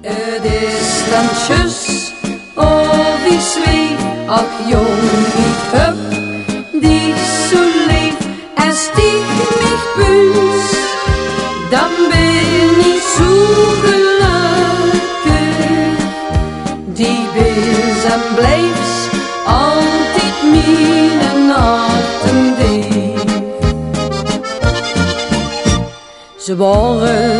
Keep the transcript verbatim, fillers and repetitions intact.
Het is dan tjus of wie zweef, ach jong ik heb die zo lief en stieg mich buns, dan ben ik zo gelukkig. Die is en blijft altijd mijn nachtendief. Ze waren